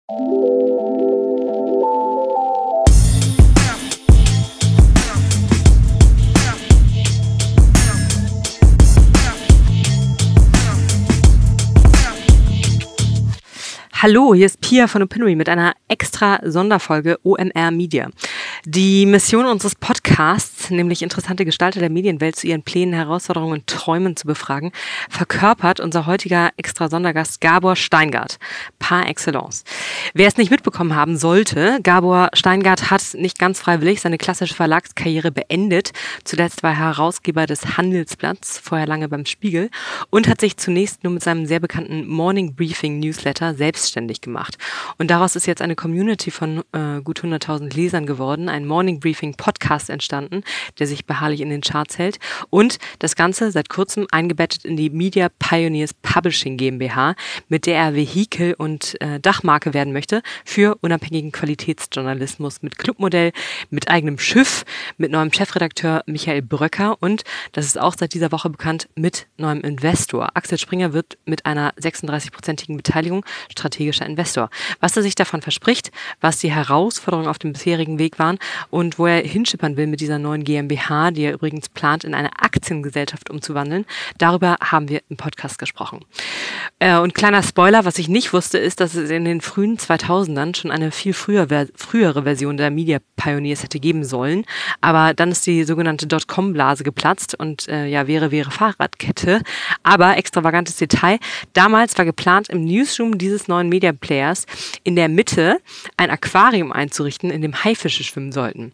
Hallo, hier ist Pia von Opinory mit einer extra Sonderfolge OMR Media. Die Mission unseres Podcasts, nämlich interessante Gestalter der Medienwelt zu ihren Plänen, Herausforderungen und Träumen zu befragen, verkörpert unser heutiger extra Sondergast Gabor Steingart, par excellence. Wer es nicht mitbekommen haben sollte, Gabor Steingart hat nicht ganz freiwillig seine klassische Verlagskarriere beendet. Zuletzt war er Herausgeber des Handelsblatts, vorher lange beim Spiegel, und hat sich zunächst nur mit seinem sehr bekannten Morning Briefing Newsletter selbstständig gemacht. Und daraus ist jetzt eine Community von gut 100.000 Lesern geworden, ein Morning Briefing Podcast entstanden, der sich beharrlich in den Charts hält, und das Ganze seit kurzem eingebettet in die Media Pioneers Publishing GmbH, mit der er Vehikel und Dachmarke werden möchte für unabhängigen Qualitätsjournalismus mit Clubmodell, mit eigenem Schiff, mit neuem Chefredakteur Michael Bröcker und, das ist auch seit dieser Woche bekannt, mit neuem Investor. Axel Springer wird mit einer 36-prozentigen Beteiligung strategischer Investor. Was er sich davon verspricht, was die Herausforderungen auf dem bisherigen Weg waren und wo er hinschippern will mit dieser neuen GmbH, die er übrigens plant, in eine Aktiengesellschaft umzuwandeln, darüber haben wir im Podcast gesprochen. Und kleiner Spoiler, was ich nicht wusste, ist, dass es in den frühen 2000ern schon eine viel frühere Version der Media Pioneers hätte geben sollen, aber dann ist die sogenannte Dotcom-Blase geplatzt und wäre Fahrradkette, aber extravagantes Detail, damals war geplant, im Newsroom dieses neuen Media Players in der Mitte ein Aquarium einzurichten, in dem Haifische schwimmen sollten.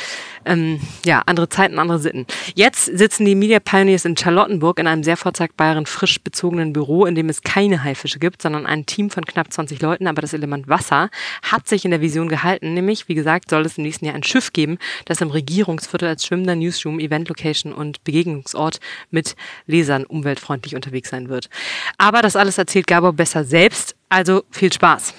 Andere Zeiten, andere Sitten. Jetzt sitzen die Media Pioneers in Charlottenburg in einem sehr vorzeigbaren, frisch bezogenen Büro, in dem es keine Haifische gibt, sondern ein Team von knapp 20 Leuten. Aber das Element Wasser hat sich in der Vision gehalten. Nämlich, wie gesagt, soll es im nächsten Jahr ein Schiff geben, das im Regierungsviertel als schwimmender Newsroom, Event-Location und Begegnungsort mit Lesern umweltfreundlich unterwegs sein wird. Aber das alles erzählt Gabor besser selbst. Also viel Spaß.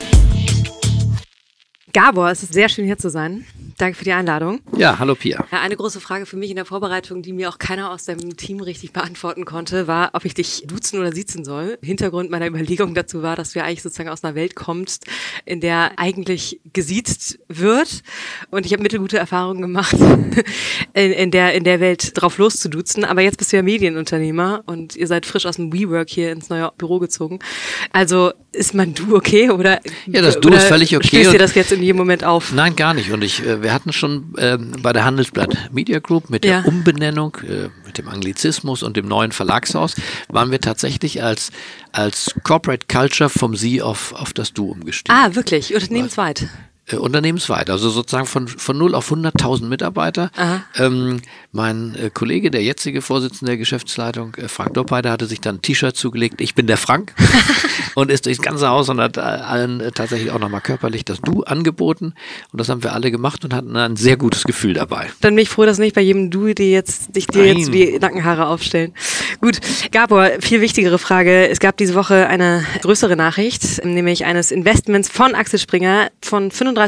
Gabor, es ist sehr schön, hier zu sein. Danke für die Einladung. Ja, hallo Pia. Ja, eine große Frage für mich in der Vorbereitung, die mir auch keiner aus deinem Team richtig beantworten konnte, war, ob ich dich duzen oder siezen soll. Hintergrund meiner Überlegung dazu war, dass du ja eigentlich sozusagen aus einer Welt kommst, in der eigentlich gesiezt wird. Und ich habe mittelgute Erfahrungen gemacht, in der Welt drauf loszuduzen. Aber jetzt bist du ja Medienunternehmer und ihr seid frisch aus dem WeWork hier ins neue Büro gezogen. Also ist mein Du okay? Oder, ja, das Du ist völlig okay. Stößt dir das jetzt in jedem Moment auf? Nein, gar nicht. Und wir hatten schon bei der Handelsblatt Media Group mit der Umbenennung, mit dem Anglizismus und dem neuen Verlagshaus, waren wir tatsächlich als Corporate Culture vom Sie auf das Du umgestiegen. Ah, wirklich? Unternehmensweit? Unternehmensweit, also sozusagen von 0 auf 100.000 Mitarbeiter. Mein Kollege, der jetzige Vorsitzende der Geschäftsleitung, Frank Doppeider, hatte sich dann ein T-Shirt zugelegt, ich bin der Frank, und ist durchs ganze Haus und hat allen tatsächlich auch nochmal körperlich das Du angeboten, und das haben wir alle gemacht und hatten ein sehr gutes Gefühl dabei. Dann bin ich froh, dass nicht bei jedem Du dir jetzt wie Nackenhaare aufstellen. Gut, Gabor, viel wichtigere Frage. Es gab diese Woche eine größere Nachricht, nämlich eines Investments von Axel Springer von 35%.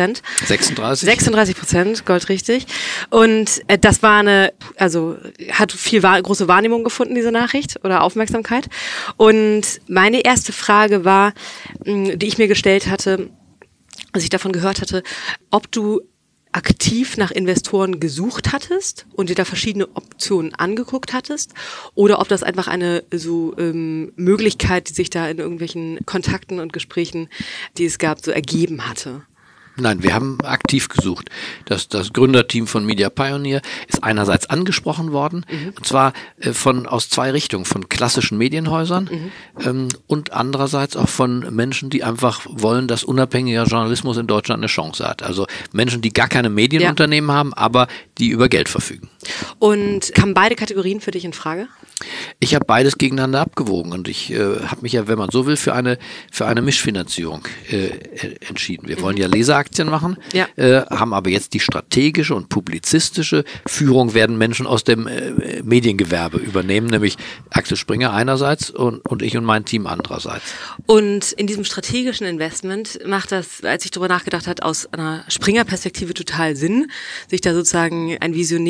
36%, goldrichtig. Und das war hat große Wahrnehmung gefunden, diese Nachricht, oder Aufmerksamkeit. Und meine erste Frage war, die ich mir gestellt hatte, als ich davon gehört hatte, ob du aktiv nach Investoren gesucht hattest und dir da verschiedene Optionen angeguckt hattest, oder ob das einfach eine Möglichkeit, die sich da in irgendwelchen Kontakten und Gesprächen, die es gab, so ergeben hatte. Nein, wir haben aktiv gesucht. Das Gründerteam von Media Pioneer ist einerseits angesprochen worden, und zwar aus zwei Richtungen, von klassischen Medienhäusern und andererseits auch von Menschen, die einfach wollen, dass unabhängiger Journalismus in Deutschland eine Chance hat. Also Menschen, die gar keine Medienunternehmen haben, aber die über Geld verfügen. Und kamen beide Kategorien für dich in Frage? Ich habe beides gegeneinander abgewogen, und ich habe mich ja, wenn man so will, für eine Mischfinanzierung entschieden. Wir wollen ja Leseraktien machen, haben aber jetzt die strategische und publizistische Führung, werden Menschen aus dem Mediengewerbe übernehmen, nämlich Axel Springer einerseits und ich und mein Team andererseits. Und in diesem strategischen Investment macht das, als ich darüber nachgedacht habe, aus einer Springer-Perspektive total Sinn, sich da sozusagen ein Visionär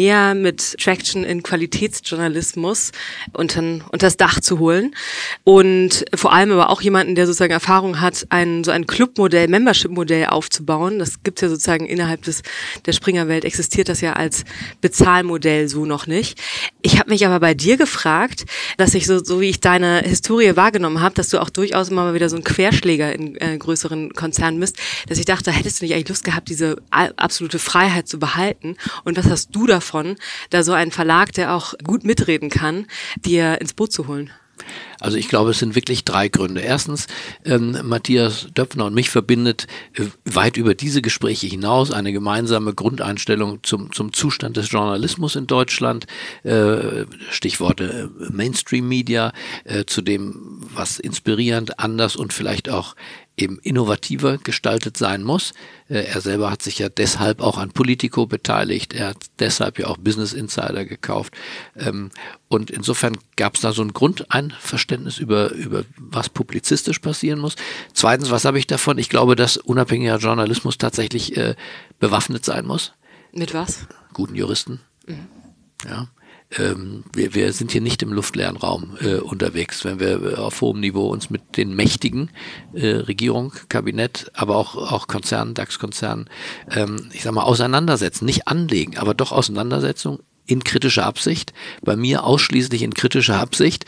mit Traction in Qualitätsjournalismus unters Dach zu holen. Und vor allem aber auch jemanden, der sozusagen Erfahrung hat, so ein Clubmodell, Membership-Modell aufzubauen. Das gibt's ja sozusagen innerhalb der Springer-Welt, existiert das ja als Bezahlmodell so noch nicht. Ich habe mich aber bei dir gefragt, dass ich so wie ich deine Historie wahrgenommen habe, dass du auch durchaus immer mal wieder so ein Querschläger in größeren Konzernen bist, dass ich dachte, hättest du nicht eigentlich Lust gehabt, diese absolute Freiheit zu behalten? Und was hast du davon, da so einen Verlag, der auch gut mitreden kann, dir ins Boot zu holen? Also ich glaube, es sind wirklich 3 Gründe. Erstens, Matthias Döpfner und mich verbindet weit über diese Gespräche hinaus eine gemeinsame Grundeinstellung zum Zustand des Journalismus in Deutschland, Stichworte Mainstream-Media, zu dem, was inspirierend, anders und vielleicht auch eben innovativer gestaltet sein muss. Er selber hat sich ja deshalb auch an Politico beteiligt. Er hat deshalb ja auch Business Insider gekauft. Und insofern gab es da so ein Grundeinverständnis über was publizistisch passieren muss. Zweitens, was habe ich davon? Ich glaube, dass unabhängiger Journalismus tatsächlich bewaffnet sein muss. Mit was? Guten Juristen. Mhm. Ja. Wir sind hier nicht im luftleeren Raum unterwegs, wenn wir auf hohem Niveau uns mit den mächtigen Regierung, Kabinett, aber auch Konzernen, DAX-Konzernen, ich sag mal, auseinandersetzen, nicht anlegen, aber doch Auseinandersetzung in kritischer Absicht, bei mir ausschließlich in kritischer Absicht.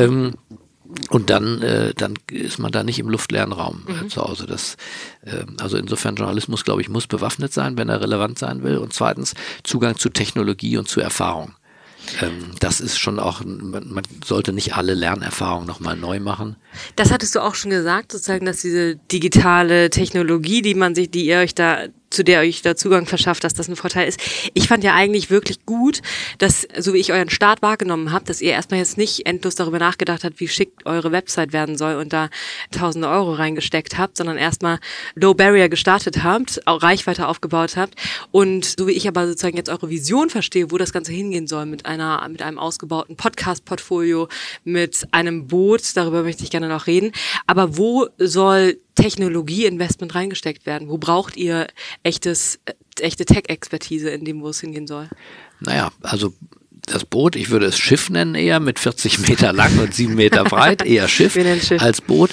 Und dann ist man da nicht im luftleeren Raum zu Hause. Also insofern Journalismus, glaube ich, muss bewaffnet sein, wenn er relevant sein will. Und zweitens Zugang zu Technologie und zu Erfahrung. Das ist schon auch, man sollte nicht alle Lernerfahrungen nochmal neu machen. Das hattest du auch schon gesagt, sozusagen, dass diese digitale Technologie, zu der euch da Zugang verschafft, dass das ein Vorteil ist. Ich fand ja eigentlich wirklich gut, dass, so wie ich euren Start wahrgenommen habe, dass ihr erstmal jetzt nicht endlos darüber nachgedacht habt, wie schick eure Website werden soll und da tausende Euro reingesteckt habt, sondern erstmal Low Barrier gestartet habt, auch Reichweite aufgebaut habt und so wie ich aber sozusagen jetzt eure Vision verstehe, wo das Ganze hingehen soll, mit einem ausgebauten Podcast-Portfolio, mit einem Boot, darüber möchte ich gerne noch reden, aber wo soll Technologieinvestment reingesteckt werden? Wo braucht ihr echte Tech-Expertise in dem, wo es hingehen soll? Naja, also das Boot, ich würde es Schiff nennen eher, mit 40 Meter lang und 7 Meter breit, eher Schiff als Boot.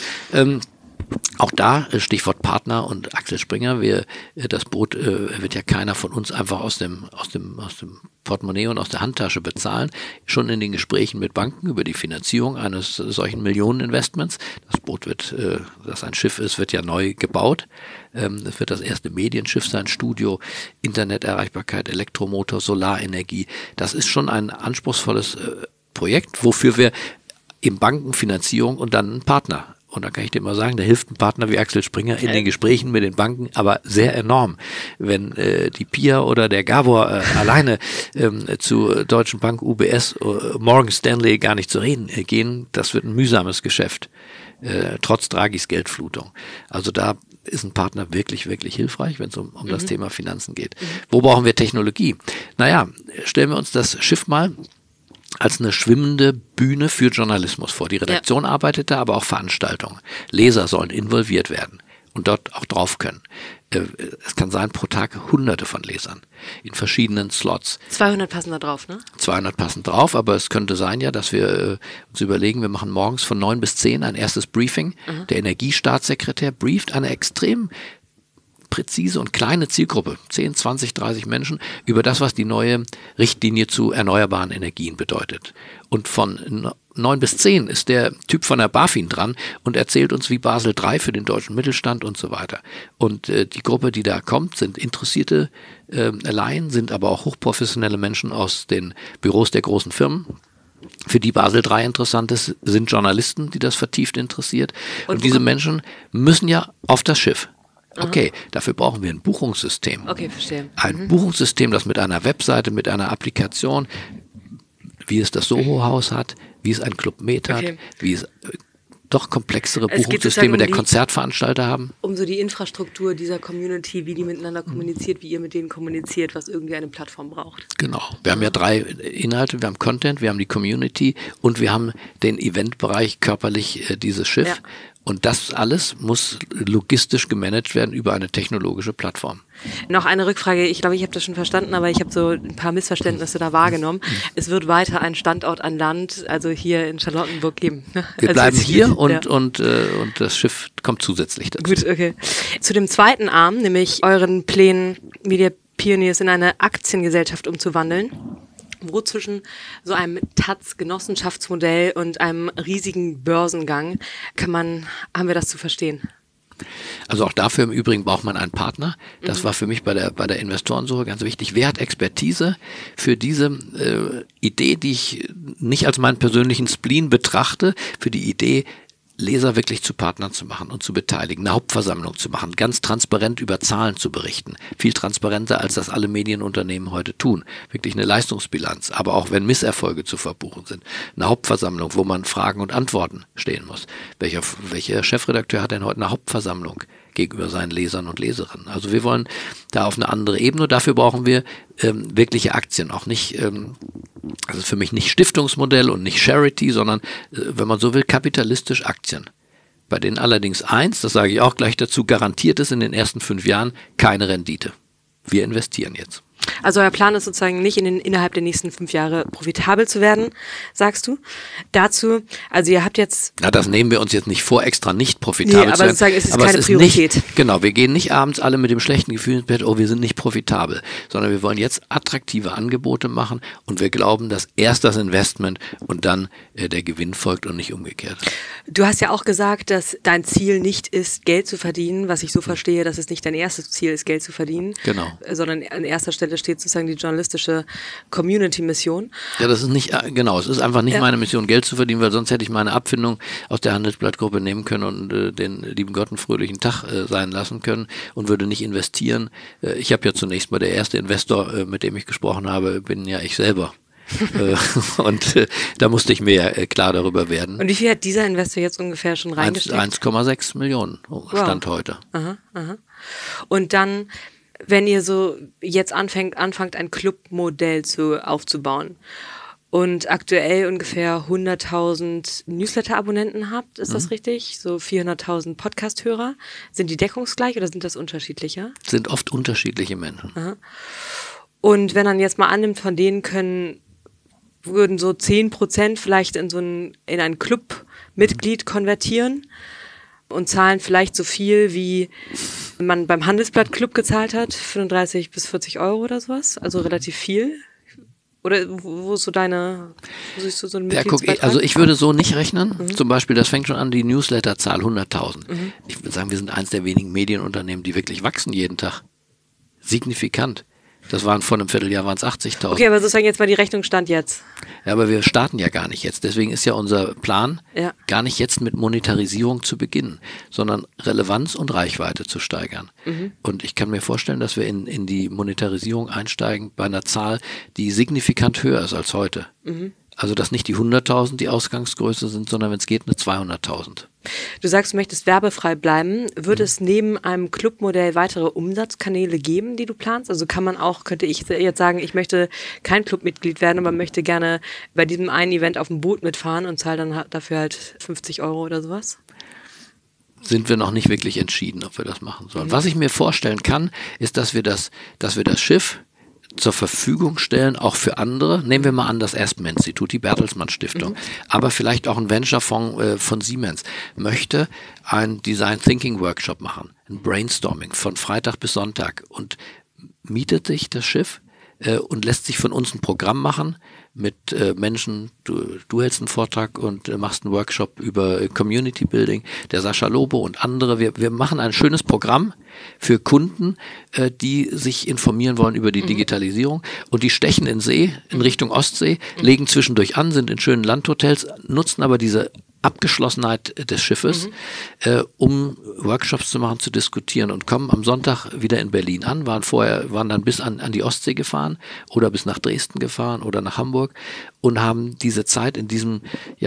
Auch da, Stichwort Partner und Axel Springer, das Boot wird ja keiner von uns einfach aus dem Portemonnaie und aus der Handtasche bezahlen. Schon in den Gesprächen mit Banken über die Finanzierung eines solchen Millioneninvestments. Das Boot das ein Schiff ist, wird ja neu gebaut. Es wird das erste Medienschiff sein, Studio, Interneterreichbarkeit, Elektromotor, Solarenergie. Das ist schon ein anspruchsvolles Projekt, wofür wir eben Bankenfinanzierung und dann einen Partner. Und da kann ich dir mal sagen, da hilft ein Partner wie Axel Springer in den Gesprächen mit den Banken, aber sehr enorm. Wenn die Pia oder der Gabor alleine zu Deutschen Bank, UBS, Morgan Stanley gar nicht zu reden gehen, das wird ein mühsames Geschäft, trotz Draghis Geldflutung. Also da ist ein Partner wirklich, wirklich hilfreich, wenn es um das Thema Finanzen geht. Wo brauchen wir Technologie? Naja, stellen wir uns das Schiff mal als eine schwimmende Bühne für Journalismus vor. Die Redaktion arbeitet da, aber auch Veranstaltungen. Leser sollen involviert werden und dort auch drauf können. Es kann sein, pro Tag Hunderte von Lesern in verschiedenen Slots. 200 passen da drauf, ne? 200 passen drauf, aber es könnte sein ja, dass wir uns überlegen, wir machen morgens von 9 bis 10 ein erstes Briefing. Der Energiestaatssekretär brieft eine extrem präzise und kleine Zielgruppe, 10, 20, 30 Menschen, über das, was die neue Richtlinie zu erneuerbaren Energien bedeutet. Und von 9 bis 10 ist der Typ von der BaFin dran und erzählt uns, wie Basel III für den deutschen Mittelstand und so weiter. Und die Gruppe, die da kommt, sind interessierte Laien, sind aber auch hochprofessionelle Menschen aus den Büros der großen Firmen. Für die Basel III interessant ist, sind Journalisten, die das vertieft interessiert. Und diese Menschen müssen ja auf das Schiff. Okay, dafür brauchen wir ein Buchungssystem. Okay, verstehe. Ein Buchungssystem, das mit einer Webseite, mit einer Applikation, wie es das Soho-Haus hat, wie es ein Club Med hat, wie es doch komplexere Buchungssysteme der Konzertveranstalter haben. Um so die Infrastruktur dieser Community, wie die miteinander kommuniziert, wie ihr mit denen kommuniziert, was irgendwie eine Plattform braucht. Genau. Wir haben ja 3 Inhalte. Wir haben Content, wir haben die Community und wir haben den Eventbereich, körperlich dieses Schiff. Und das alles muss logistisch gemanagt werden über eine technologische Plattform. Noch eine Rückfrage, ich glaube, ich habe das schon verstanden, aber ich habe so ein paar Missverständnisse da wahrgenommen. Es wird weiter einen Standort an Land, also hier in Charlottenburg geben. Wir also bleiben hier ja. und das Schiff kommt zusätzlich dazu. Gut, okay. Zu dem zweiten Arm, nämlich euren Plänen, Media Pioneers in eine Aktiengesellschaft umzuwandeln. Wo zwischen so einem Taz-Genossenschaftsmodell und einem riesigen Börsengang haben wir das zu verstehen? Also auch dafür im Übrigen braucht man einen Partner. Das war für mich bei der Investorensuche ganz wichtig. Wer hat Expertise für diese Idee, die ich nicht als meinen persönlichen Spleen betrachte, für die Idee, Leser wirklich zu Partnern zu machen und zu beteiligen, eine Hauptversammlung zu machen, ganz transparent über Zahlen zu berichten. Viel transparenter, als das alle Medienunternehmen heute tun. Wirklich eine Leistungsbilanz, aber auch wenn Misserfolge zu verbuchen sind. Eine Hauptversammlung, wo man Fragen und Antworten stehen muss. Welcher Chefredakteur hat denn heute eine Hauptversammlung gegenüber seinen Lesern und Leserinnen? Also wir wollen da auf eine andere Ebene. Dafür brauchen wir wirkliche Aktien, auch nicht das ist für mich nicht Stiftungsmodell und nicht Charity, sondern, wenn man so will, kapitalistisch Aktien. Bei denen allerdings das sage ich auch gleich dazu, garantiert ist in den ersten 5 Jahren keine Rendite. Wir investieren jetzt. Also euer Plan ist sozusagen nicht innerhalb der nächsten 5 Jahre profitabel zu werden, sagst du. Dazu, also ihr habt jetzt... Na, das nehmen wir uns jetzt nicht vor, extra nicht profitabel zu werden. Sozusagen ist es keine Priorität. Nicht, genau, wir gehen nicht abends alle mit dem schlechten Gefühl ins Bett, oh, wir sind nicht profitabel, sondern wir wollen jetzt attraktive Angebote machen und wir glauben, dass erst das Investment und dann der Gewinn folgt und nicht umgekehrt. Du hast ja auch gesagt, dass dein Ziel nicht ist, Geld zu verdienen, was ich so verstehe, dass es nicht dein erstes Ziel ist, Geld zu verdienen, genau, sondern an erster Stelle steht sozusagen die journalistische Community-Mission. Ja, das ist nicht, genau, es ist einfach nicht meine Mission, Geld zu verdienen, weil sonst hätte ich meine Abfindung aus der Handelsblattgruppe nehmen können und den lieben Gott einen fröhlichen Tag sein lassen können und würde nicht investieren. Ich habe ja zunächst mal der erste Investor, mit dem ich gesprochen habe, bin ja ich selber. Und da musste ich mir klar darüber werden. Und wie viel hat dieser Investor jetzt ungefähr schon reingesteckt? 1,6 Millionen Stand heute. Aha, aha. Und dann, wenn ihr so jetzt anfangt ein Clubmodell aufzubauen und aktuell ungefähr 100.000 Newsletter-Abonnenten habt, ist das richtig? So 400.000 Podcast-Hörer. Sind die deckungsgleich oder sind das unterschiedlicher? Sind oft unterschiedliche Menschen. Aha. Und wenn man jetzt mal annimmt, von denen würden so 10% vielleicht in ein Clubmitglied konvertieren und zahlen vielleicht so viel, wie man beim Handelsblatt Club gezahlt hat, 35 bis 40 Euro oder sowas, also relativ viel. Oder wo siehst du so einen Mitgliedsbeitrag? Also ich würde so nicht rechnen. Zum Beispiel, das fängt schon an, die Newsletterzahl 100.000. Ich würde sagen, wir sind eins der wenigen Medienunternehmen, die wirklich wachsen jeden Tag. Signifikant. Das waren vor einem Vierteljahr 80.000. Okay, aber sozusagen jetzt mal die Rechnung stand jetzt. Ja, aber wir starten ja gar nicht jetzt. Deswegen ist ja unser Plan, gar nicht jetzt mit Monetarisierung zu beginnen, sondern Relevanz und Reichweite zu steigern. Und ich kann mir vorstellen, dass wir in die Monetarisierung einsteigen bei einer Zahl, die signifikant höher ist als heute. Also dass nicht die 100.000 die Ausgangsgröße sind, sondern wenn es geht, eine 200.000. Du sagst, du möchtest werbefrei bleiben. Wird es neben einem Clubmodell weitere Umsatzkanäle geben, die du planst? Also könnte ich jetzt sagen, ich möchte kein Clubmitglied werden, aber möchte gerne bei diesem einen Event auf dem Boot mitfahren und zahle dann dafür halt 50 Euro oder sowas? Sind wir noch nicht wirklich entschieden, ob wir das machen sollen. Was ich mir vorstellen kann, ist, dass wir das Schiff zur Verfügung stellen, auch für andere. Nehmen wir mal an das Aspen-Institut, die Bertelsmann Stiftung, aber vielleicht auch ein Venture-Fonds von Siemens möchte einen Design Thinking Workshop machen, ein Brainstorming von Freitag bis Sonntag und mietet sich das Schiff und lässt sich von uns ein Programm machen mit Menschen, du hältst einen Vortrag und machst einen Workshop über Community Building, der Sascha Lobo und andere. Wir machen ein schönes Programm für Kunden, die sich informieren wollen über die Digitalisierung und die stechen in See, in Richtung Ostsee, legen zwischendurch an, sind in schönen Landhotels, nutzen aber diese Abgeschlossenheit des Schiffes, um Workshops zu machen, zu diskutieren und kommen am Sonntag wieder in Berlin an, waren dann bis an die Ostsee gefahren oder bis nach Dresden gefahren oder nach Hamburg und haben diese Zeit in diesem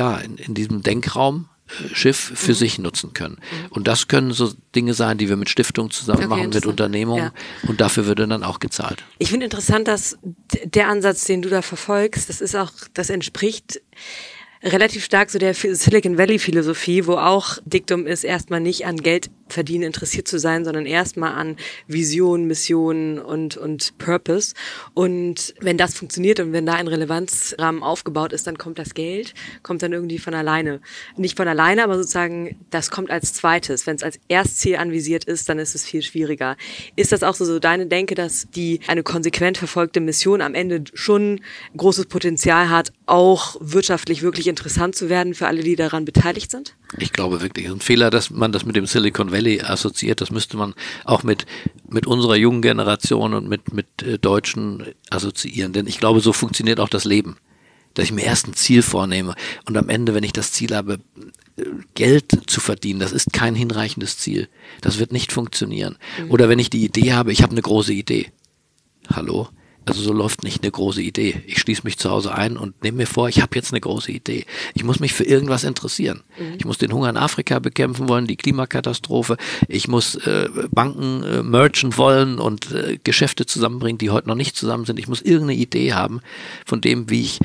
Denkraum Schiff für sich nutzen können. Und das können so Dinge sein, die wir mit Stiftungen zusammen machen, mit Unternehmungen und dafür würde dann auch gezahlt. Ich finde interessant, dass der Ansatz, den du da verfolgst, das entspricht relativ stark so der Silicon Valley Philosophie, wo auch Diktum ist, erstmal nicht an Geld verdienen interessiert zu sein, sondern erstmal an Vision, Mission und Purpose. Und wenn das funktioniert und wenn da ein Relevanzrahmen aufgebaut ist, dann kommt das Geld, kommt dann irgendwie von alleine. Nicht von alleine, aber sozusagen, das kommt als zweites. Wenn es als Erstziel anvisiert ist, dann ist es viel schwieriger. Ist das auch so deine Denke, dass eine konsequent verfolgte Mission am Ende schon großes Potenzial hat, auch wirtschaftlich wirklich interessant zu werden für alle, die daran beteiligt sind? Ich glaube wirklich, es ist ein Fehler, dass man das mit dem Silicon Valley assoziiert. Das müsste man auch mit unserer jungen Generation und mit Deutschen assoziieren. Denn ich glaube, so funktioniert auch das Leben. Dass ich mir erst ein Ziel vornehme und am Ende, wenn ich das Ziel habe, Geld zu verdienen, das ist kein hinreichendes Ziel. Das wird nicht funktionieren. Oder wenn ich die Idee habe, ich habe eine große Idee. Hallo? Also so läuft nicht eine große Idee. Ich schließe mich zu Hause ein und nehme mir vor, ich habe jetzt eine große Idee. Ich muss mich für irgendwas interessieren. Ich muss den Hunger in Afrika bekämpfen wollen, die Klimakatastrophe. Ich muss Banken mergen wollen und Geschäfte zusammenbringen, die heute noch nicht zusammen sind. Ich muss irgendeine Idee haben von dem, wie ich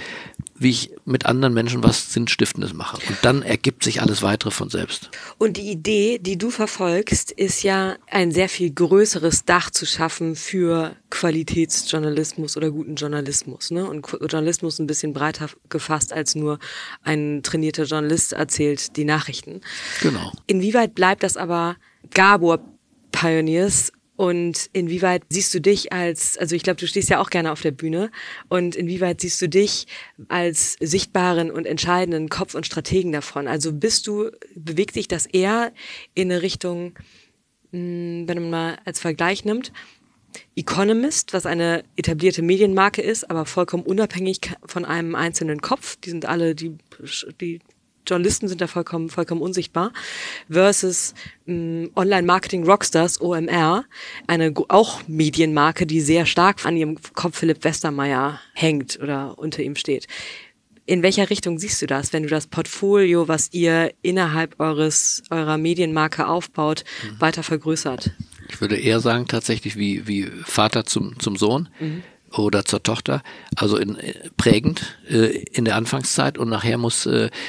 mit anderen Menschen was Sinnstiftendes mache. Und dann ergibt sich alles Weitere von selbst. Und die Idee, die du verfolgst, ist ja ein sehr viel größeres Dach zu schaffen für Qualitätsjournalismus oder guten Journalismus. Ne? Und Journalismus ein bisschen breiter gefasst als nur ein trainierter Journalist erzählt die Nachrichten. Genau. Inwieweit bleibt das aber Gabor Pioneers? Und inwieweit siehst du dich also ich glaube, du stehst ja auch gerne auf der Bühne, und inwieweit siehst du dich als sichtbaren und entscheidenden Kopf und Strategen davon? Also bewegt sich das eher in eine Richtung, wenn man mal als Vergleich nimmt, Economist, was eine etablierte Medienmarke ist, aber vollkommen unabhängig von einem einzelnen Kopf, die sind alle, die Journalisten sind da vollkommen unsichtbar, versus Online-Marketing-Rockstars, OMR, eine auch Medienmarke, die sehr stark an ihrem Kopf Philipp Westermeier hängt oder unter ihm steht. In welcher Richtung siehst du das, wenn du das Portfolio, was ihr innerhalb eurer Medienmarke aufbaut, weiter vergrößert? Ich würde eher sagen, tatsächlich wie Vater zum Sohn. Oder zur Tochter, also prägend in der Anfangszeit, und nachher muss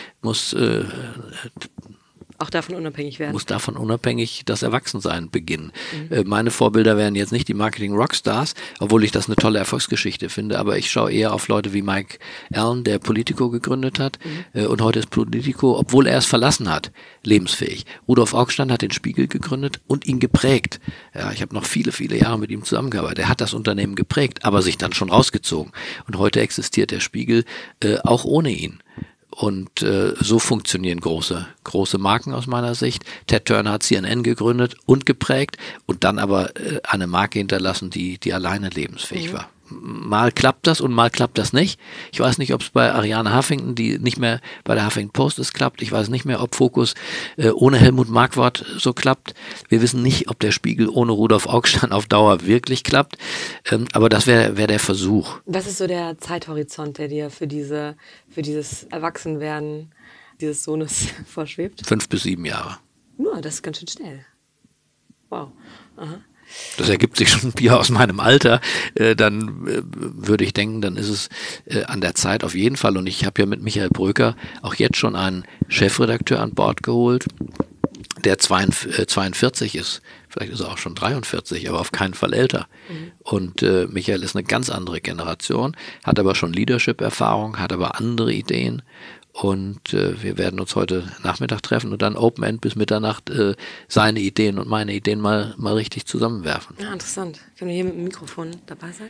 auch davon unabhängig werden. Muss davon unabhängig das Erwachsensein beginnen. Meine Vorbilder wären jetzt nicht die Marketing-Rockstars, obwohl ich das eine tolle Erfolgsgeschichte finde, aber ich schaue eher auf Leute wie Mike Allen, der Politico gegründet hat, und heute ist Politico, obwohl er es verlassen hat, lebensfähig. Rudolf Augstein hat den Spiegel gegründet und ihn geprägt. Ja, ich habe noch viele, viele Jahre mit ihm zusammengearbeitet. Er hat das Unternehmen geprägt, aber sich dann schon rausgezogen. Und heute existiert der Spiegel auch ohne ihn. Und so funktionieren große Marken aus meiner Sicht. Ted Turner hat CNN gegründet und geprägt und dann aber eine Marke hinterlassen, die alleine lebensfähig war. Mal klappt das und mal klappt das nicht. Ich weiß nicht, ob es bei Ariane Huffington, die nicht mehr bei der Huffington Post ist, klappt. Ich weiß nicht mehr, ob Focus ohne Helmut Marquardt so klappt. Wir wissen nicht, ob der Spiegel ohne Rudolf Augstein auf Dauer wirklich klappt. Aber das wäre der Versuch. Was ist so der Zeithorizont, der dir für dieses Erwachsenwerden dieses Sohnes vorschwebt? 5 bis 7 Jahre. Nur, das ist ganz schön schnell. Wow. Aha. Das ergibt sich schon wieder aus meinem Alter, dann würde ich denken, dann ist es an der Zeit auf jeden Fall. Und ich habe ja mit Michael Bröker auch jetzt schon einen Chefredakteur an Bord geholt, der 42 ist. Vielleicht ist er auch schon 43, aber auf keinen Fall älter. Und Michael ist eine ganz andere Generation, hat aber schon Leadership-Erfahrung, hat aber andere Ideen. Und wir werden uns heute Nachmittag treffen und dann Open End bis Mitternacht seine Ideen und meine Ideen mal richtig zusammenwerfen. Ja, interessant. Können wir hier mit dem Mikrofon dabei sein?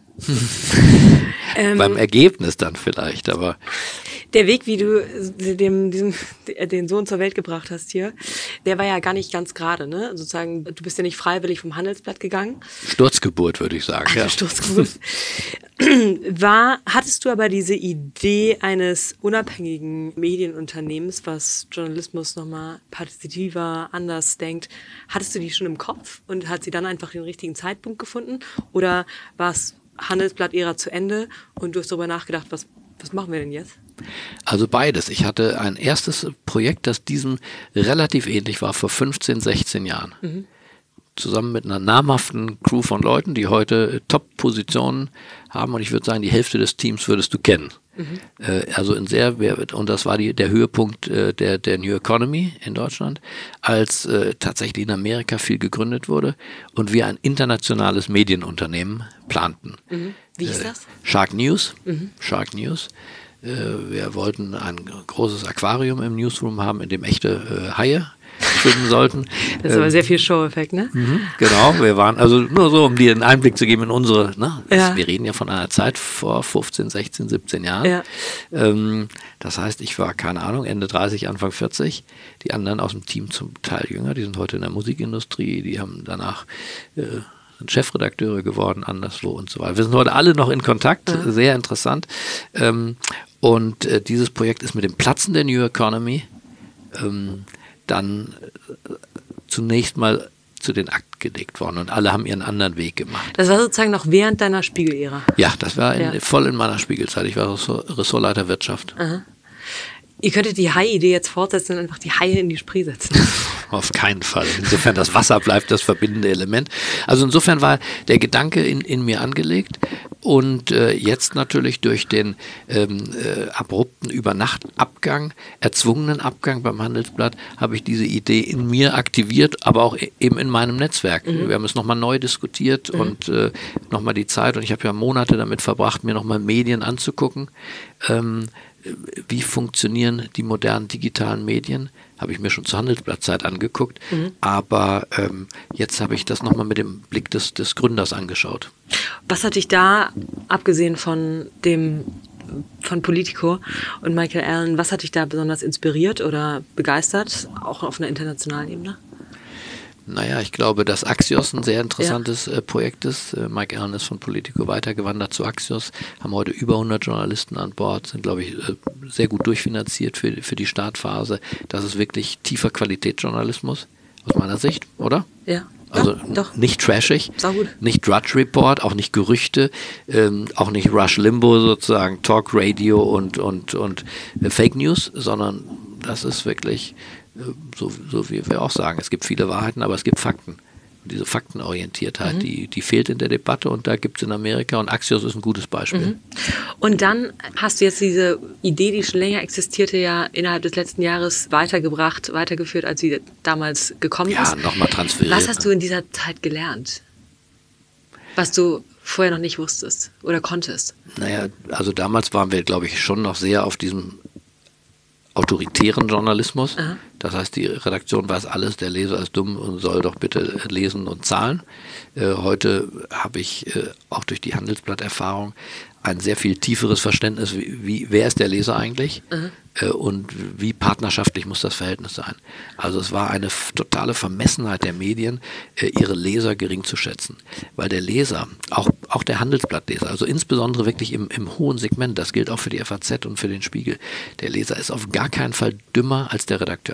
Beim Ergebnis dann vielleicht, aber... Der Weg, wie du den Sohn zur Welt gebracht hast hier, der war ja gar nicht ganz gerade, ne? Sozusagen, du bist ja nicht freiwillig vom Handelsblatt gegangen. Sturzgeburt, würde ich sagen. Ja. Sturzgeburt. Hattest du aber diese Idee eines unabhängigen Medienunternehmens, was Journalismus nochmal partizipativer, anders denkt, hattest du die schon im Kopf und hat sie dann einfach den richtigen Zeitpunkt gefunden? Oder war es Handelsblatt-Ära zu Ende und du hast darüber nachgedacht, was machen wir denn jetzt? Also beides. Ich hatte ein erstes Projekt, das diesem relativ ähnlich war, vor 15, 16 Jahren. zusammen mit einer namhaften Crew von Leuten, die heute Top-Positionen haben. Und ich würde sagen, die Hälfte des Teams würdest du kennen. Also und das war der Höhepunkt der New Economy in Deutschland, als tatsächlich in Amerika viel gegründet wurde und wir ein internationales Medienunternehmen planten. Wie hieß das? Shark News. Shark News. Wir wollten ein großes Aquarium im Newsroom haben, in dem echte Haie schwimmen sollten. Das ist aber sehr viel Show-Effekt, ne? Genau, wir waren also nur so, um dir einen Einblick zu geben in unsere, ne? Ja. Wir reden ja von einer Zeit vor 15, 16, 17 Jahren. Ja. Das heißt, ich war, keine Ahnung, Ende 30, Anfang 40. Die anderen aus dem Team zum Teil jünger, die sind heute in der Musikindustrie, die haben danach sind Chefredakteure geworden, anderswo und so weiter. Wir sind heute alle noch in Kontakt, sehr interessant. Und dieses Projekt ist mit dem Platzen der New Economy dann zunächst mal zu den Akten gelegt worden und alle haben ihren anderen Weg gemacht. Das war sozusagen noch während deiner Spiegel-Ära? Ja, das war voll in meiner Spiegelzeit. Ich war Ressortleiter Wirtschaft. Aha. Ihr könntet die Hai-Idee jetzt fortsetzen und einfach die Haie in die Spree setzen. Auf keinen Fall. Insofern, das Wasser bleibt das verbindende Element. Also insofern war der Gedanke in mir angelegt und jetzt natürlich durch den abrupten Übernachtabgang, erzwungenen Abgang beim Handelsblatt, habe ich diese Idee in mir aktiviert, aber auch eben in meinem Netzwerk. Wir haben es nochmal neu diskutiert und nochmal die Zeit, und ich habe ja Monate damit verbracht, mir nochmal Medien anzugucken. Wie funktionieren die modernen digitalen Medien? Habe ich mir schon zur Handelsblattzeit angeguckt, aber jetzt habe ich das nochmal mit dem Blick des Gründers angeschaut. Was hat dich da, abgesehen von Politico und Michael Allen, was hat dich da besonders inspiriert oder begeistert, auch auf einer internationalen Ebene? Naja, ich glaube, dass Axios ein sehr interessantes Projekt ist. Mike Allen ist von Politico weitergewandert zu Axios, haben heute über 100 Journalisten an Bord, sind, glaube ich, sehr gut durchfinanziert für die Startphase. Das ist wirklich tiefer Qualitätsjournalismus, aus meiner Sicht, oder? Ja. Also ja, doch. Nicht trashig, Saugut. Nicht Drudge Report, auch nicht Gerüchte, auch nicht Rush Limbo sozusagen, Talk Radio und Fake News, sondern das ist wirklich so wie wir auch sagen, es gibt viele Wahrheiten, aber es gibt Fakten. Und diese Faktenorientiertheit, die fehlt in der Debatte, und da gibt es in Amerika, und Axios ist ein gutes Beispiel. Und dann hast du jetzt diese Idee, die schon länger existierte, ja innerhalb des letzten Jahres weitergeführt, als sie damals gekommen ist. Ja, nochmal transferiert. Was hast du in dieser Zeit gelernt, was du vorher noch nicht wusstest oder konntest? Naja, also damals waren wir, glaube ich, schon noch sehr auf diesem autoritären Journalismus. Aha. Das heißt, die Redaktion weiß alles, der Leser ist dumm und soll doch bitte lesen und zahlen. Heute habe ich auch durch die Handelsblatt-Erfahrung ein sehr viel tieferes Verständnis, wer ist der Leser eigentlich und wie partnerschaftlich muss das Verhältnis sein. Also es war eine totale Vermessenheit der Medien, ihre Leser gering zu schätzen. Weil der Leser, auch der Handelsblattleser, also insbesondere wirklich im hohen Segment, das gilt auch für die FAZ und für den Spiegel, der Leser ist auf gar keinen Fall dümmer als der Redakteur.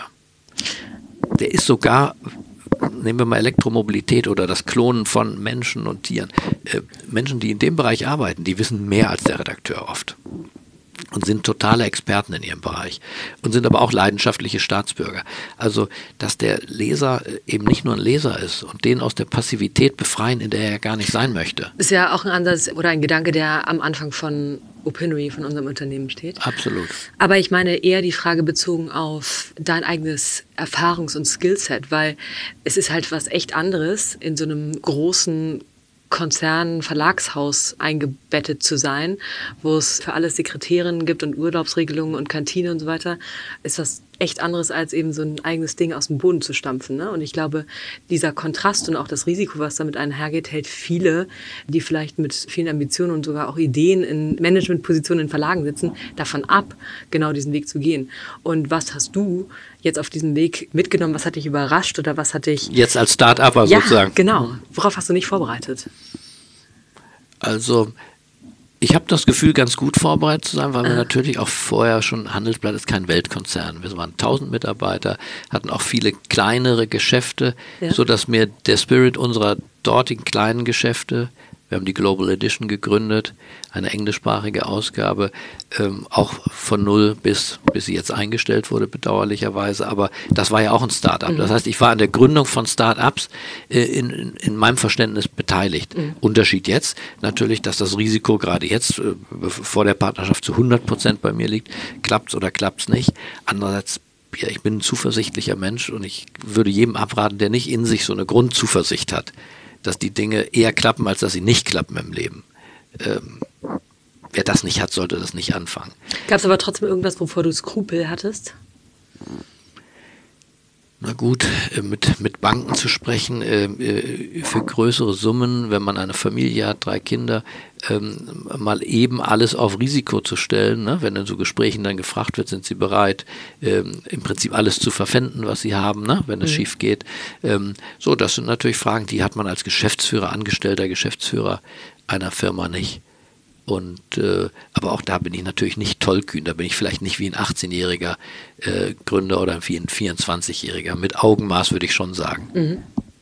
Der ist sogar, nehmen wir mal Elektromobilität oder das Klonen von Menschen und Tieren. Menschen, die in dem Bereich arbeiten, die wissen mehr als der Redakteur oft und sind totale Experten in ihrem Bereich und sind aber auch leidenschaftliche Staatsbürger. Also, dass der Leser eben nicht nur ein Leser ist und den aus der Passivität befreien, in der er gar nicht sein möchte. Ist ja auch ein Ansatz oder ein Gedanke, der am Anfang von Opinory, von unserem Unternehmen, steht. Absolut. Aber ich meine eher die Frage bezogen auf dein eigenes Erfahrungs- und Skillset, weil es ist halt was echt anderes, in so einem großen Konzern, Verlagshaus eingebettet zu sein, wo es für alles Sekretärinnen gibt und Urlaubsregelungen und Kantine und so weiter, ist was echt anderes, als eben so ein eigenes Ding aus dem Boden zu stampfen. Ne? Und ich glaube, dieser Kontrast und auch das Risiko, was damit einhergeht, hält viele, die vielleicht mit vielen Ambitionen und sogar auch Ideen in Managementpositionen in Verlagen sitzen, davon ab, genau diesen Weg zu gehen. Und was hast du jetzt auf diesem Weg mitgenommen? Was hat dich überrascht oder was hat dich... Jetzt als Start-Upper sozusagen. Ja, genau. Worauf hast du nicht vorbereitet? Also... Ich habe das Gefühl, ganz gut vorbereitet zu sein, weil wir natürlich auch vorher schon, Handelsblatt ist kein Weltkonzern. Wir waren 1000 Mitarbeiter, hatten auch viele kleinere Geschäfte, sodass mir der Spirit unserer dortigen kleinen Geschäfte Wir haben die Global Edition gegründet, eine englischsprachige Ausgabe, auch von null bis sie jetzt eingestellt wurde, bedauerlicherweise. Aber das war ja auch ein Start-up. Das heißt, ich war an der Gründung von Start-ups in meinem Verständnis beteiligt. Unterschied jetzt natürlich, dass das Risiko gerade jetzt vor der Partnerschaft zu 100% bei mir liegt. Klappt's oder klappt's nicht? Andererseits, ja, ich bin ein zuversichtlicher Mensch und ich würde jedem abraten, der nicht in sich so eine Grundzuversicht hat, dass die Dinge eher klappen, als dass sie nicht klappen im Leben. Wer das nicht hat, sollte das nicht anfangen. Gab es aber trotzdem irgendwas, wovor du Skrupel hattest? Na gut, mit Banken zu sprechen, für größere Summen, wenn man eine Familie hat, 3 Kinder, mal eben alles auf Risiko zu stellen, ne? Wenn in so Gesprächen dann gefragt wird, sind sie bereit, im Prinzip alles zu verpfänden, was sie haben, ne? Wenn es schief geht. So, das sind natürlich Fragen, die hat man als Geschäftsführer, angestellter Geschäftsführer einer Firma nicht. Und aber auch da bin ich natürlich nicht tollkühn, da bin ich vielleicht nicht wie ein 18-jähriger Gründer oder wie ein 24-jähriger. Mit Augenmaß würde ich schon sagen.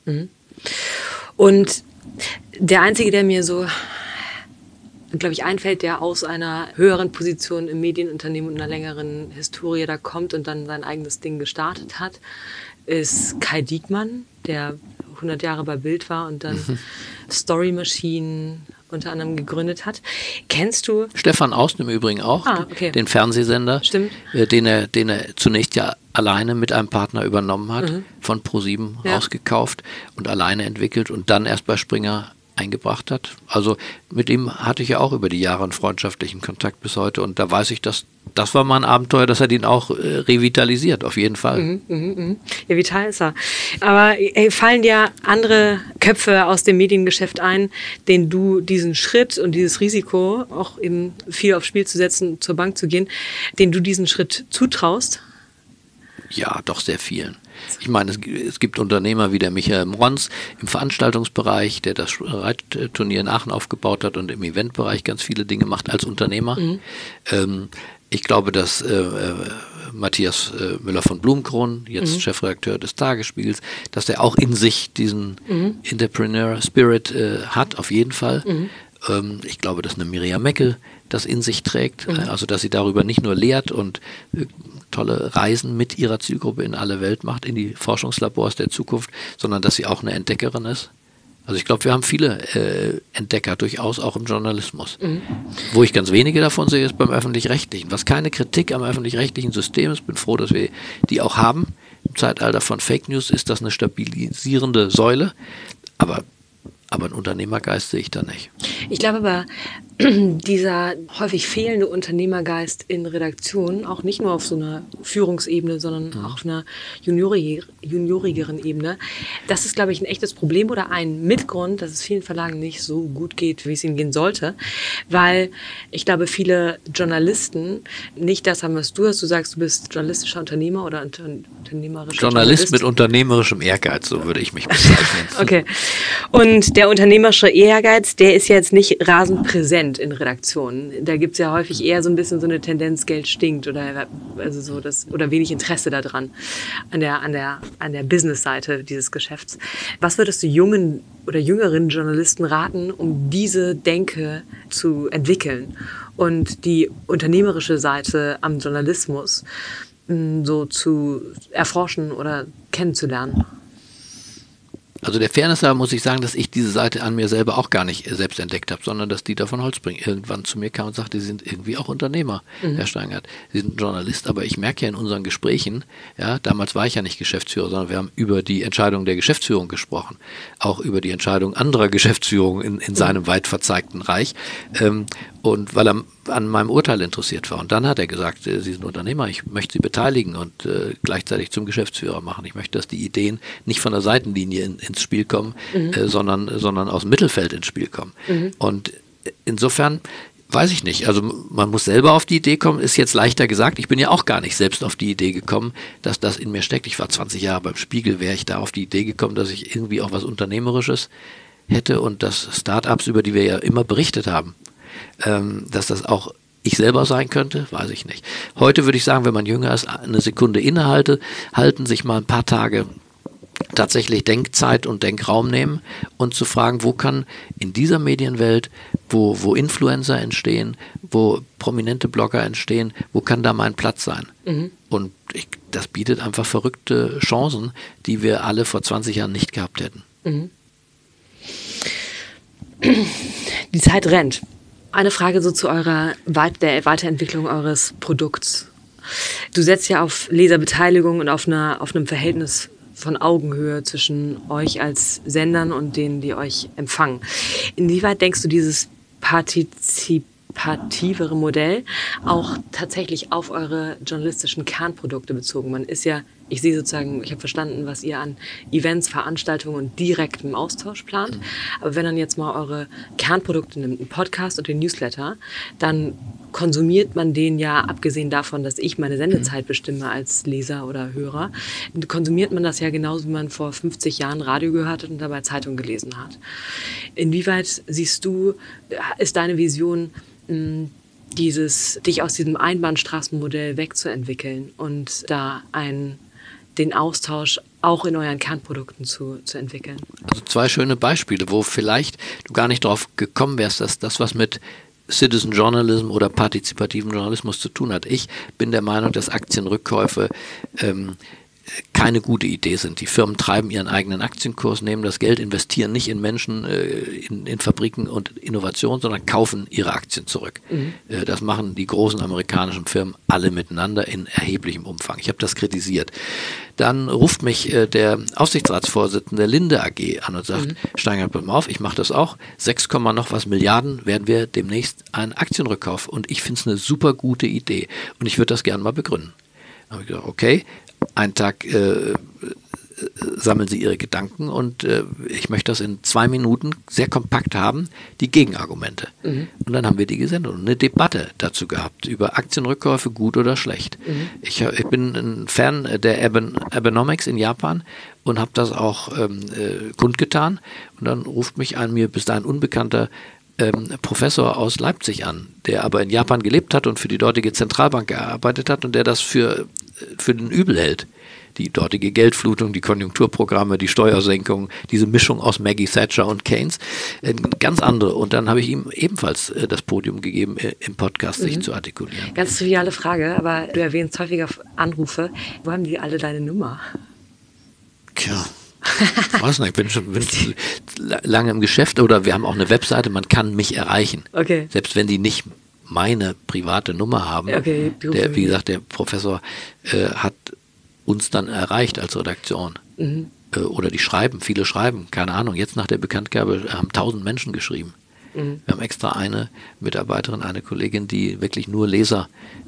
Und der Einzige, der mir so, glaube ich, einfällt, der aus einer höheren Position im Medienunternehmen und einer längeren Historie da kommt und dann sein eigenes Ding gestartet hat, ist Kai Diekmann, der 100 Jahre bei Bild war und dann Story Machine unter anderem gegründet hat. Kennst du? Stefan Aust im Übrigen auch, okay. Den Fernsehsender, den er zunächst ja alleine mit einem Partner übernommen hat, von ProSieben rausgekauft und alleine entwickelt und dann erst bei Springer eingebracht hat. Also mit ihm hatte ich ja auch über die Jahre einen freundschaftlichen Kontakt bis heute und da weiß ich, dass das war mal ein Abenteuer, das hat ihn auch revitalisiert, auf jeden Fall. Ja, vital ist er. Aber fallen dir andere Köpfe aus dem Mediengeschäft ein, denen du diesen Schritt und dieses Risiko, auch eben viel aufs Spiel zu setzen, zur Bank zu gehen, denen du diesen Schritt zutraust? Ja, doch sehr vielen. Ich meine, es gibt Unternehmer wie der Michael Mrons im Veranstaltungsbereich, der das Reitturnier in Aachen aufgebaut hat und im Eventbereich ganz viele Dinge macht als Unternehmer. Ich glaube, dass Matthias Müller von Blumenkron, jetzt Chefredakteur des Tagesspiegels, dass der auch in sich diesen Entrepreneur Spirit hat, auf jeden Fall. Ich glaube, dass eine Miriam Meckel das in sich trägt, also dass sie darüber nicht nur lehrt und tolle Reisen mit ihrer Zielgruppe in alle Welt macht, in die Forschungslabors der Zukunft, sondern dass sie auch eine Entdeckerin ist. Also ich glaube, wir haben viele Entdecker, durchaus auch im Journalismus. Wo ich ganz wenige davon sehe, ist beim Öffentlich-Rechtlichen. Was keine Kritik am öffentlich-rechtlichen System ist, bin froh, dass wir die auch haben. Im Zeitalter von Fake News ist das eine stabilisierende Säule, aber einen Unternehmergeist sehe ich da nicht. Ich glaube aber, dieser häufig fehlende Unternehmergeist in Redaktionen, auch nicht nur auf so einer Führungsebene, sondern auch auf einer juniorigeren Ebene, das ist, glaube ich, ein echtes Problem oder ein Mitgrund, dass es vielen Verlagen nicht so gut geht, wie es ihnen gehen sollte, weil ich glaube, viele Journalisten nicht das haben, was du hast. Du sagst, du bist journalistischer Unternehmer oder unternehmerischer Journalist mit unternehmerischem Ehrgeiz, so würde ich mich bezeichnen. Okay. Und der unternehmerische Ehrgeiz, der ist ja jetzt nicht rasend präsent in Redaktionen. Da gibt es ja häufig eher so ein bisschen so eine Tendenz, Geld stinkt oder wenig Interesse daran an der Business-Seite dieses Geschäfts. Was würdest du jungen oder jüngeren Journalisten raten, um diese Denke zu entwickeln und die unternehmerische Seite am Journalismus so zu erforschen oder kennenzulernen? Also der Fairness halber muss ich sagen, dass ich diese Seite an mir selber auch gar nicht selbst entdeckt habe, sondern dass Dieter von Holzbring irgendwann zu mir kam und sagte, Sie sind irgendwie auch Unternehmer, Herr Steingart. Sie sind Journalist, aber ich merke ja in unseren Gesprächen, ja, damals war ich ja nicht Geschäftsführer, sondern wir haben über die Entscheidung der Geschäftsführung gesprochen, auch über die Entscheidung anderer Geschäftsführungen in seinem weit verzeigten Reich. Und weil er an meinem Urteil interessiert war. Und dann hat er gesagt, Sie sind Unternehmer, ich möchte Sie beteiligen und gleichzeitig zum Geschäftsführer machen. Ich möchte, dass die Ideen nicht von der Seitenlinie ins Spiel kommen, sondern aus dem Mittelfeld ins Spiel kommen. Und insofern weiß ich nicht. Also man muss selber auf die Idee kommen, ist jetzt leichter gesagt. Ich bin ja auch gar nicht selbst auf die Idee gekommen, dass das in mir steckt. Ich war 20 Jahre beim Spiegel, wäre ich da auf die Idee gekommen, dass ich irgendwie auch was Unternehmerisches hätte und dass Start-ups, über die wir ja immer berichtet haben, dass das auch ich selber sein könnte, weiß ich nicht. Heute würde ich sagen, wenn man jünger ist, eine Sekunde innehalten, sich mal ein paar Tage tatsächlich Denkzeit und Denkraum nehmen und zu fragen, wo kann in dieser Medienwelt, wo Influencer entstehen, wo prominente Blogger entstehen, wo kann da mein Platz sein? Und das bietet einfach verrückte Chancen, die wir alle vor 20 Jahren nicht gehabt hätten. Die Zeit rennt. Eine Frage so zu der Weiterentwicklung eures Produkts. Du setzt ja auf Leserbeteiligung und auf einem Verhältnis von Augenhöhe zwischen euch als Sendern und denen, die euch empfangen. Inwieweit denkst du, dieses partizipativere Modell auch tatsächlich auf eure journalistischen Kernprodukte bezogen? Man ist ja, ich sehe sozusagen, ich habe verstanden, was ihr an Events, Veranstaltungen und direktem Austausch plant. Aber wenn dann jetzt mal eure Kernprodukte nimmt, einen Podcast und den Newsletter, dann konsumiert man den ja, abgesehen davon, dass ich meine Sendezeit bestimme als Leser oder Hörer, konsumiert man das ja genauso, wie man vor 50 Jahren Radio gehört hat und dabei Zeitung gelesen hat. Inwieweit siehst du, ist deine Vision, dich aus diesem Einbahnstraßenmodell wegzuentwickeln und da den Austausch auch in euren Kernprodukten zu entwickeln? Also 2 schöne Beispiele, wo vielleicht du gar nicht drauf gekommen wärst, dass das was mit Citizen Journalism oder partizipativen Journalismus zu tun hat. Ich bin der Meinung, dass Aktienrückkäufe keine gute Idee sind. Die Firmen treiben ihren eigenen Aktienkurs, nehmen das Geld, investieren nicht in Menschen, in Fabriken und Innovation, sondern kaufen ihre Aktien zurück. Das machen die großen amerikanischen Firmen alle miteinander in erheblichem Umfang. Ich habe das kritisiert. Dann ruft mich der Aufsichtsratsvorsitzende der Linde AG an und sagt, Steingart, pass mal auf, ich mache das auch. 6, noch was Milliarden werden wir demnächst einen Aktienrückkauf. Und ich finde es eine super gute Idee. Und ich würde das gerne mal begründen. Dann habe ich gesagt, okay, einen Tag sammeln Sie Ihre Gedanken und ich möchte das in 2 Minuten sehr kompakt haben, die Gegenargumente. Und dann haben wir die gesendet und eine Debatte dazu gehabt, über Aktienrückkäufe, gut oder schlecht. Ich bin ein Fan der Abenomics in Japan und habe das auch kundgetan. Und dann ruft mich ein mir bis dahin unbekannter Professor aus Leipzig an, der aber in Japan gelebt hat und für die dortige Zentralbank gearbeitet hat und der das für den Übel hält. Die dortige Geldflutung, die Konjunkturprogramme, die Steuersenkung, diese Mischung aus Maggie Thatcher und Keynes, ganz andere. Und dann habe ich ihm ebenfalls das Podium gegeben, im Podcast sich zu artikulieren. Ganz triviale Frage, aber du erwähnst häufiger Anrufe. Wo haben die alle deine Nummer? Tja. Ich weiß nicht, ich bin schon lange im Geschäft oder wir haben auch eine Webseite, man kann mich erreichen. Okay. Selbst wenn die nicht meine private Nummer haben. Okay, wie gesagt, der Professor hat uns dann erreicht als Redaktion. Oder viele schreiben, keine Ahnung, jetzt nach der Bekanntgabe haben 1000 Menschen geschrieben. Wir haben extra eine Mitarbeiterin, eine Kollegin, die wirklich nur Leser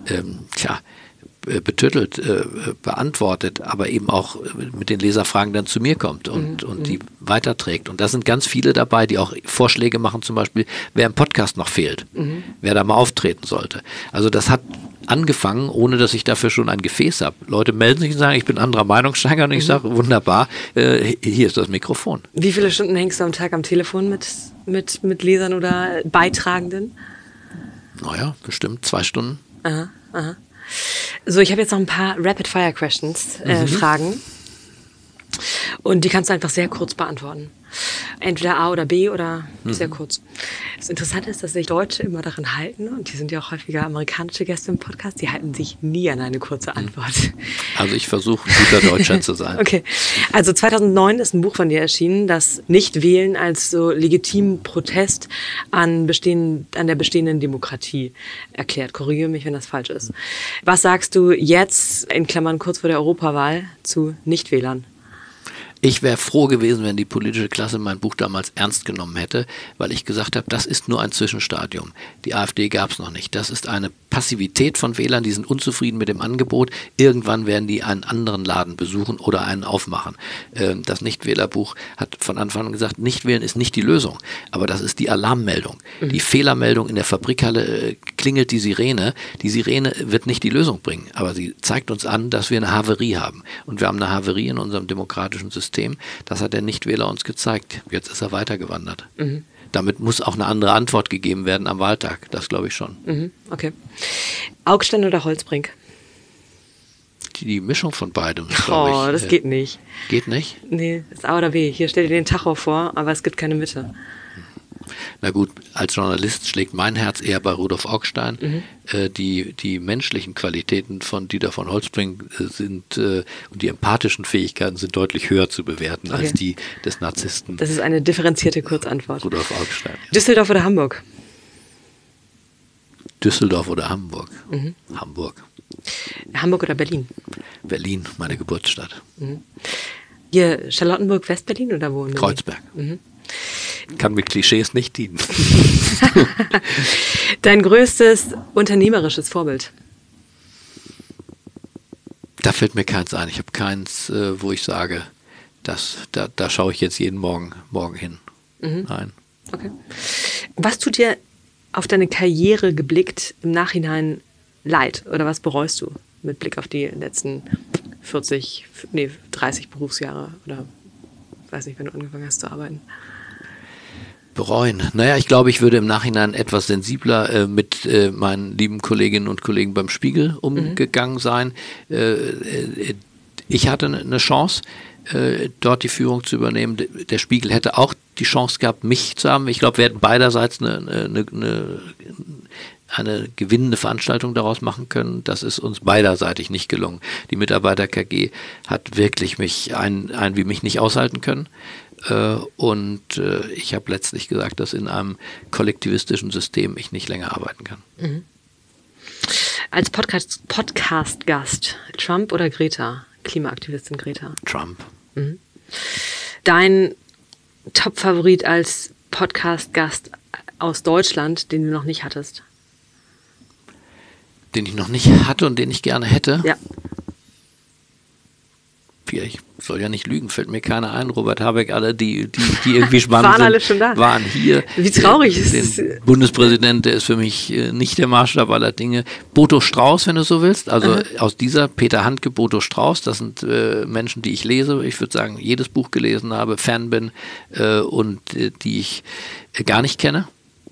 betüttelt, beantwortet, aber eben auch mit den Leserfragen dann zu mir kommt und die weiterträgt. Und da sind ganz viele dabei, die auch Vorschläge machen, zum Beispiel, wer im Podcast noch fehlt, wer da mal auftreten sollte. Also das hat angefangen, ohne dass ich dafür schon ein Gefäß habe. Leute melden sich und sagen, ich bin anderer Meinung, Steingart, und ich sage, wunderbar, hier ist das Mikrofon. Wie viele Stunden hängst du am Tag am Telefon mit Lesern oder Beitragenden? Naja, bestimmt 2 Stunden. Aha. So, ich habe jetzt noch ein paar Rapid-Fire-Questions, Fragen. Und die kannst du einfach sehr kurz beantworten. Entweder A oder B oder sehr kurz. Das Interessante ist, dass sich Deutsche immer daran halten, und die sind ja auch häufiger amerikanische Gäste im Podcast, die halten sich nie an eine kurze Antwort. Also ich versuche, ein guter Deutscher zu sein. Okay, also 2009 ist ein Buch von dir erschienen, das Nichtwählen als so legitimen Protest an der bestehenden Demokratie erklärt. Korrigiere mich, wenn das falsch ist. Was sagst du jetzt, in Klammern kurz vor der Europawahl, zu Nichtwählern? Ich wäre froh gewesen, wenn die politische Klasse mein Buch damals ernst genommen hätte, weil ich gesagt habe, das ist nur ein Zwischenstadium. Die AfD gab es noch nicht. Das ist eine Passivität von Wählern, die sind unzufrieden mit dem Angebot. Irgendwann werden die einen anderen Laden besuchen oder einen aufmachen. Das Nichtwählerbuch hat von Anfang an gesagt, Nichtwählen ist nicht die Lösung, aber das ist die Alarmmeldung. Die Fehlermeldung in der Fabrikhalle klingelt die Sirene. Die Sirene wird nicht die Lösung bringen, aber sie zeigt uns an, dass wir eine Haverie haben. Und wir haben eine Haverie in unserem demokratischen System. Das hat der Nichtwähler uns gezeigt. Jetzt ist er weitergewandert. Damit muss auch eine andere Antwort gegeben werden am Wahltag. Das glaube ich schon. Okay. Augstein oder Holzbrink? die Mischung von beidem. Oh, das geht nicht. Geht nicht? Nee, das ist A oder B. Hier stell dir den Tacho vor, aber es gibt keine Mitte. Na gut, als Journalist schlägt mein Herz eher bei Rudolf Augstein. Die menschlichen Qualitäten von Dieter von Holtzbrinck sind und die empathischen Fähigkeiten sind deutlich höher zu bewerten als die des Narzissten. Das ist eine differenzierte Kurzantwort. Rudolf Augstein. Ja. Düsseldorf oder Hamburg? Düsseldorf oder Hamburg? Hamburg. Hamburg oder Berlin? Berlin, meine Geburtsstadt. Hier Charlottenburg, West-Berlin oder wo? Kreuzberg. Kann mit Klischees nicht dienen. Dein größtes unternehmerisches Vorbild? Da fällt mir keins ein. Ich habe keins, wo ich sage, da schaue ich jetzt jeden Morgen hin. Nein. Okay. Was tut dir auf deine Karriere geblickt im Nachhinein leid? Oder was bereust du mit Blick auf die letzten 30 Berufsjahre? Oder weiß nicht, wenn du angefangen hast zu arbeiten. Bereuen. Naja, ich glaube, ich würde im Nachhinein etwas sensibler mit meinen lieben Kolleginnen und Kollegen beim Spiegel umgegangen sein. Ich hatte eine Chance, dort die Führung zu übernehmen. Der Spiegel hätte auch die Chance gehabt, mich zu haben. Ich glaube, wir hätten beiderseits eine gewinnende Veranstaltung daraus machen können. Das ist uns beiderseitig nicht gelungen. Die Mitarbeiter KG hat wirklich mich wie mich nicht aushalten können. Und ich habe letztlich gesagt, dass in einem kollektivistischen System ich nicht länger arbeiten kann. Als Podcast-Gast, Trump oder Greta? Klimaaktivistin Greta. Trump. Dein Top-Favorit als Podcast-Gast aus Deutschland, den du noch nicht hattest? Den ich noch nicht hatte und den ich gerne hätte? Ja. Ich soll ja nicht lügen, fällt mir keiner ein. Robert Habeck, alle, die irgendwie spannend waren sind, alle schon da. Waren hier. Wie traurig ist es. Der Bundespräsident, der ist für mich nicht der Maßstab aller Dinge. Boto Strauß, wenn du so willst. Also aus dieser Peter Handke, Boto Strauß, das sind Menschen, die ich lese. Ich würde sagen, jedes Buch gelesen habe, Fan bin und die ich gar nicht kenne.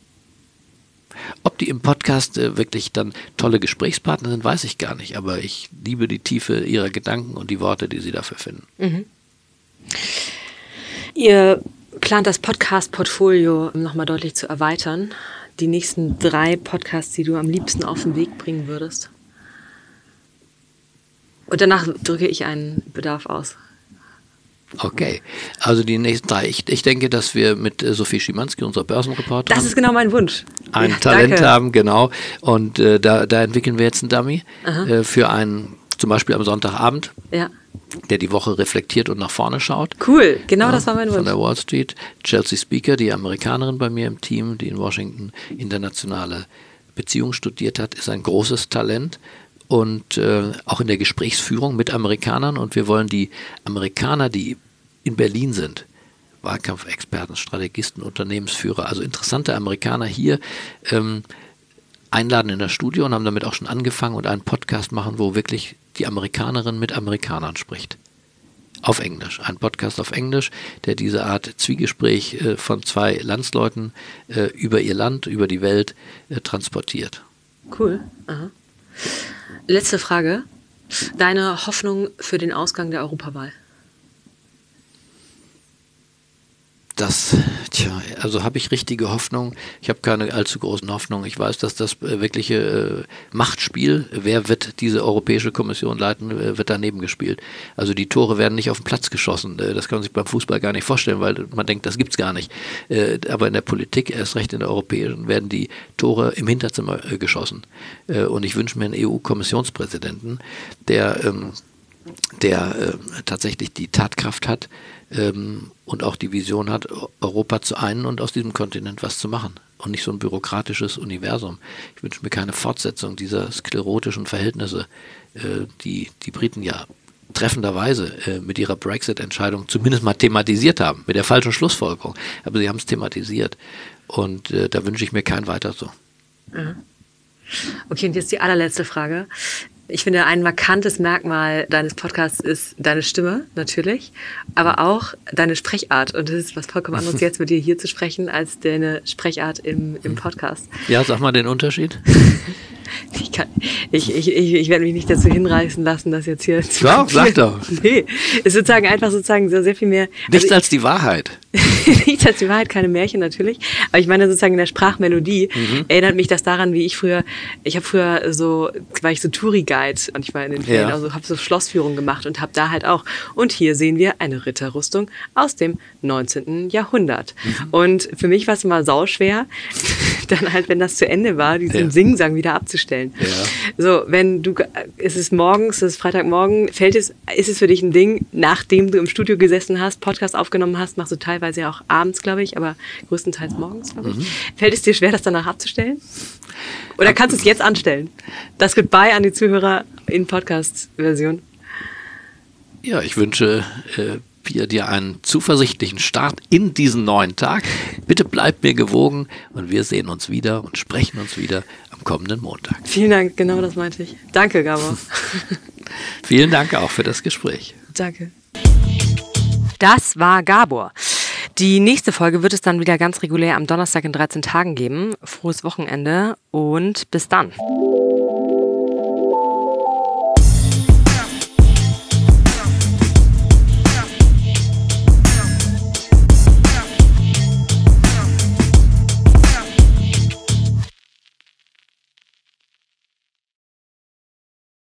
Ob die im Podcast wirklich dann tolle Gesprächspartner sind, weiß ich gar nicht. Aber ich liebe die Tiefe ihrer Gedanken und die Worte, die sie dafür finden. Ihr plant das Podcast-Portfolio nochmal deutlich zu erweitern. Die nächsten 3 Podcasts, die du am liebsten auf den Weg bringen würdest. Und danach drücke ich einen Bedarf aus. Okay, also die nächsten 3. Ich denke, dass wir mit Sophie Schimanski, unserer Börsenreporterin, das ist genau mein Wunsch. Ein Talent haben, genau. Und da entwickeln wir jetzt einen Dummy für einen, zum Beispiel am Sonntagabend, der die Woche reflektiert und nach vorne schaut. Cool, genau das war mein Wunsch. Von der Wall Street. Chelsea Speaker, die Amerikanerin bei mir im Team, die in Washington internationale Beziehungen studiert hat, ist ein großes Talent. Und auch in der Gesprächsführung mit Amerikanern. Und wir wollen die Amerikaner, die in Berlin sind, Wahlkampfexperten, Strategisten, Unternehmensführer, also interessante Amerikaner hier einladen in das Studio und haben damit auch schon angefangen und einen Podcast machen, wo wirklich die Amerikanerin mit Amerikanern spricht. Auf Englisch. Ein Podcast auf Englisch, der diese Art Zwiegespräch von 2 Landsleuten über ihr Land, über die Welt transportiert. Cool. Aha. Letzte Frage. Deine Hoffnung für den Ausgang der Europawahl? Also habe ich richtige Hoffnung. Ich habe keine allzu großen Hoffnungen. Ich weiß, dass das wirkliche Machtspiel, wer wird diese Europäische Kommission leiten, wird daneben gespielt. Also die Tore werden nicht auf den Platz geschossen. Das kann man sich beim Fußball gar nicht vorstellen, weil man denkt, das gibt's gar nicht. Aber in der Politik, erst recht in der europäischen, werden die Tore im Hinterzimmer geschossen. Und ich wünsche mir einen EU-Kommissionspräsidenten, der tatsächlich die Tatkraft hat und auch die Vision hat, Europa zu einen und aus diesem Kontinent was zu machen und nicht so ein bürokratisches Universum. Ich wünsche mir keine Fortsetzung dieser sklerotischen Verhältnisse, die Briten ja treffenderweise mit ihrer Brexit-Entscheidung zumindest mal thematisiert haben, mit der falschen Schlussfolgerung, aber sie haben es thematisiert und da wünsche ich mir kein weiter so. Okay, und jetzt die allerletzte Frage. Ich finde, ein markantes Merkmal deines Podcasts ist deine Stimme, natürlich, aber auch deine Sprechart. Und das ist was vollkommen anderes, jetzt mit dir hier zu sprechen, als deine Sprechart im Podcast. Ja, sag mal den Unterschied. Ich werde mich nicht dazu hinreißen lassen, das jetzt hier zu Doch, sag doch. Nee, ist sozusagen einfach sozusagen sehr viel mehr. Nichts als die Wahrheit. Nichts als die Wahrheit, keine Märchen natürlich. Aber ich meine sozusagen in der Sprachmelodie erinnert mich das daran, wie ich früher war ich so Touri-Guide und ich war in den Ferien, also habe so Schlossführungen gemacht und habe da halt auch. Und hier sehen wir eine Ritterrüstung aus dem 19. Jahrhundert. Und für mich war es immer sauschwer, dann halt, wenn das zu Ende war, diesen Singsang wieder abzustellen. Ja. So, es ist Freitagmorgen, ist es für dich ein Ding, nachdem du im Studio gesessen hast, Podcast aufgenommen hast, machst du teilweise ja auch abends, glaube ich, aber größtenteils morgens, glaube ich. Fällt es dir schwer, das danach abzustellen? Oder kannst du es jetzt anstellen? Das Goodbye an die Zuhörer in Podcast-Version. Ja, ich wünsche dir einen zuversichtlichen Start in diesen neuen Tag. Bitte bleib mir gewogen und wir sehen uns wieder und sprechen uns wieder am kommenden Montag. Vielen Dank, genau das meinte ich. Danke, Gabor. Vielen Dank auch für das Gespräch. Danke. Das war Gabor. Die nächste Folge wird es dann wieder ganz regulär am Donnerstag in 13 Tagen geben. Frohes Wochenende und bis dann.